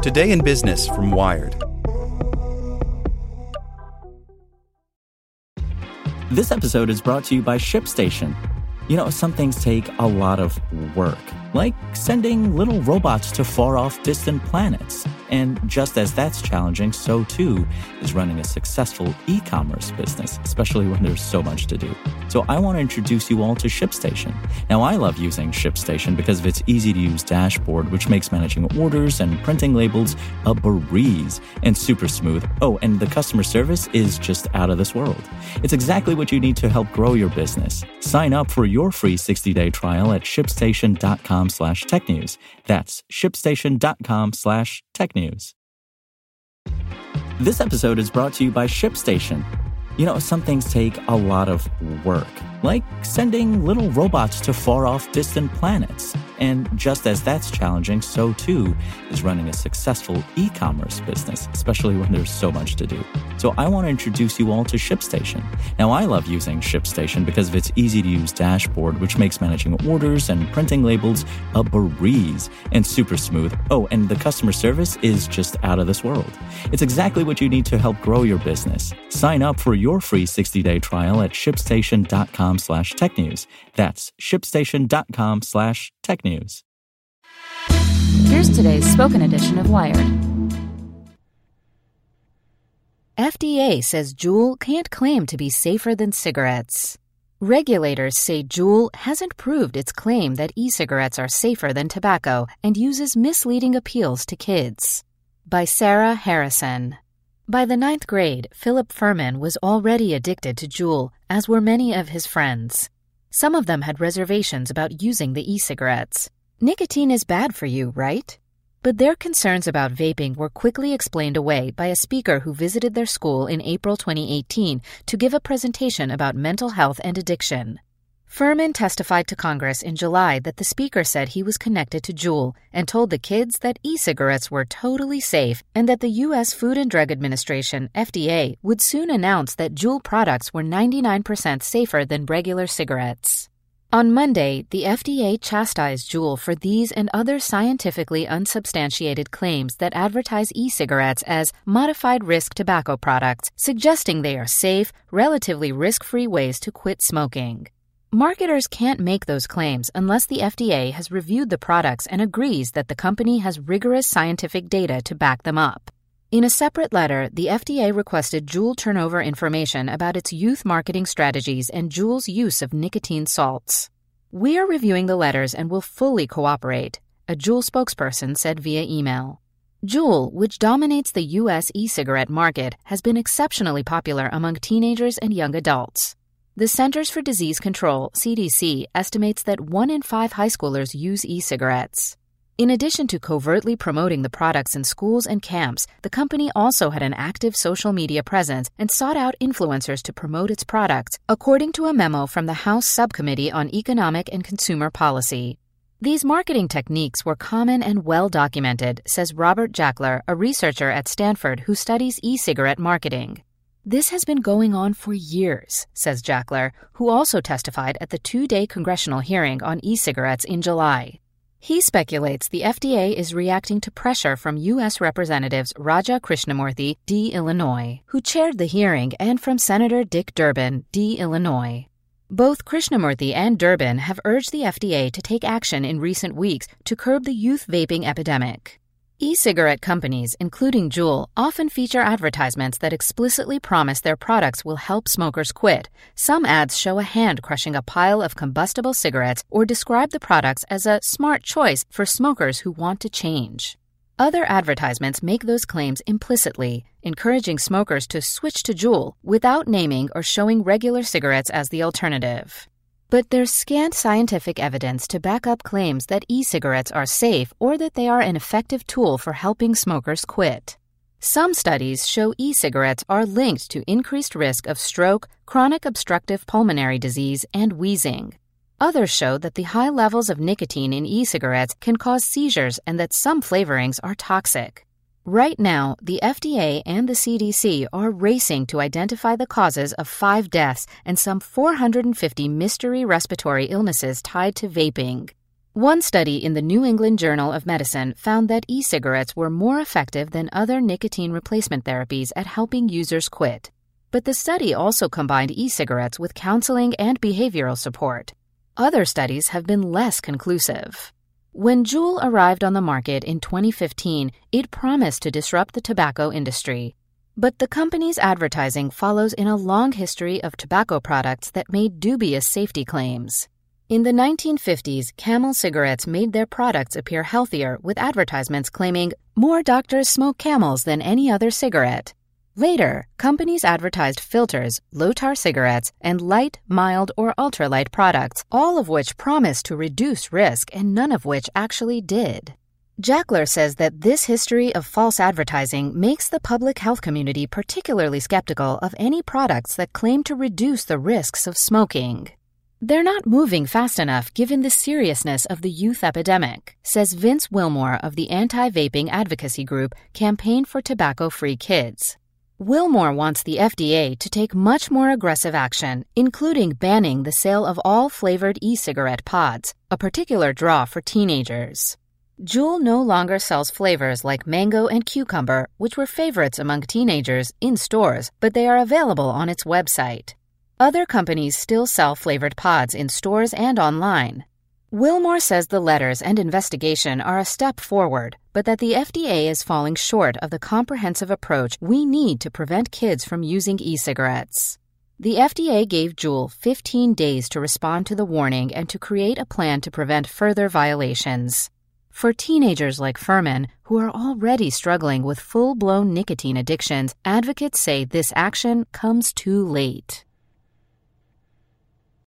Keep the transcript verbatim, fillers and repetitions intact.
Today in Business from Wired. This episode is brought to you by ShipStation. You know, some things take a lot of work, like sending little robots to far-off distant planets. And just as that's challenging, so too is running a successful e-commerce business, especially when there's so much to do. So I want to introduce you all to ShipStation. Now, I love using ShipStation because of its easy-to-use dashboard, which makes managing orders and printing labels a breeze and super smooth. Oh, and the customer service is just out of this world. It's exactly what you need to help grow your business. Sign up for your free sixty-day trial at shipstation.com slash tech news. That's shipstation.com slash tech news. This episode is brought to you by ShipStation. You know, some things take a lot of work, like sending little robots to far-off distant planets. And just as that's challenging, so too is running a successful e-commerce business, especially when there's so much to do. So I want to introduce you all to ShipStation. Now, I love using ShipStation because of its easy-to-use dashboard, which makes managing orders and printing labels a breeze and super smooth. Oh, and the customer service is just out of this world. It's exactly what you need to help grow your business. Sign up for your free sixty-day trial at shipstation.com slash tech news. That's shipstation.com slash tech news. Here's today's spoken edition of Wired. F D A says Juul can't claim to be safer than cigarettes. Regulators say Juul hasn't proved its claim that e-cigarettes are safer than tobacco and uses misleading appeals to kids. By Sarah Harrison. By the ninth grade, Philip Furman was already addicted to Juul, as were many of his friends. Some of them had reservations about using the e-cigarettes. Nicotine is bad for you, right? But their concerns about vaping were quickly explained away by a speaker who visited their school in April twenty eighteen to give a presentation about mental health and addiction. Furman testified to Congress in July that the speaker said he was connected to Juul and told the kids that e-cigarettes were totally safe and that the U S Food and Drug Administration, F D A, would soon announce that Juul products were ninety-nine percent safer than regular cigarettes. On Monday, the F D A chastised Juul for these and other scientifically unsubstantiated claims that advertise e-cigarettes as modified risk tobacco products, suggesting they are safe, relatively risk-free ways to quit smoking. Marketers can't make those claims unless the F D A has reviewed the products and agrees that the company has rigorous scientific data to back them up. In a separate letter, the F D A requested Juul turn over information about its youth marketing strategies and Juul's use of nicotine salts. "We are reviewing the letters and will fully cooperate," a Juul spokesperson said via email. Juul, which dominates the U S e-cigarette market, has been exceptionally popular among teenagers and young adults. The Centers for Disease Control, C D C, estimates that one in five high schoolers use e-cigarettes. In addition to covertly promoting the products in schools and camps, the company also had an active social media presence and sought out influencers to promote its products, according to a memo from the House Subcommittee on Economic and Consumer Policy. These marketing techniques were common and well documented, says Robert Jackler, a researcher at Stanford who studies e-cigarette marketing. This has been going on for years, says Jackler, who also testified at the two-day congressional hearing on e-cigarettes in July. He speculates the F D A is reacting to pressure from U S Representatives Raja Krishnamurthy, D. Illinois, who chaired the hearing, and from Senator Dick Durbin, D. Illinois. Both Krishnamurthy and Durbin have urged the F D A to take action in recent weeks to curb the youth vaping epidemic. E-cigarette companies, including Juul, often feature advertisements that explicitly promise their products will help smokers quit. Some ads show a hand crushing a pile of combustible cigarettes or describe the products as a smart choice for smokers who want to change. Other advertisements make those claims implicitly, encouraging smokers to switch to Juul without naming or showing regular cigarettes as the alternative. But there's scant scientific evidence to back up claims that e-cigarettes are safe or that they are an effective tool for helping smokers quit. Some studies show e-cigarettes are linked to increased risk of stroke, chronic obstructive pulmonary disease, and wheezing. Others show that the high levels of nicotine in e-cigarettes can cause seizures and that some flavorings are toxic. Right now, the F D A and the C D C are racing to identify the causes of five deaths and some four hundred fifty mystery respiratory illnesses tied to vaping. One study in the New England Journal of Medicine found that e-cigarettes were more effective than other nicotine replacement therapies at helping users quit. But the study also combined e-cigarettes with counseling and behavioral support. Other studies have been less conclusive. When Juul arrived on the market in twenty fifteen, it promised to disrupt the tobacco industry. But the company's advertising follows in a long history of tobacco products that made dubious safety claims. In the nineteen fifties, Camel cigarettes made their products appear healthier with advertisements claiming, "More doctors smoke Camels than any other cigarette." Later, companies advertised filters, low-tar cigarettes, and light, mild, or ultralight products, all of which promised to reduce risk and none of which actually did. Jackler says that this history of false advertising makes the public health community particularly skeptical of any products that claim to reduce the risks of smoking. They're not moving fast enough given the seriousness of the youth epidemic, says Vince Wilmore of the anti-vaping advocacy group Campaign for Tobacco-Free Kids. Wilmore wants the F D A to take much more aggressive action, including banning the sale of all flavored e-cigarette pods, a particular draw for teenagers. Juul no longer sells flavors like mango and cucumber, which were favorites among teenagers, in stores, but they are available on its website. Other companies still sell flavored pods in stores and online. Wilmore says the letters and investigation are a step forward, but that the F D A is falling short of the comprehensive approach we need to prevent kids from using e-cigarettes. The F D A gave Juul fifteen days to respond to the warning and to create a plan to prevent further violations. For teenagers like Furman, who are already struggling with full-blown nicotine addictions, advocates say this action comes too late.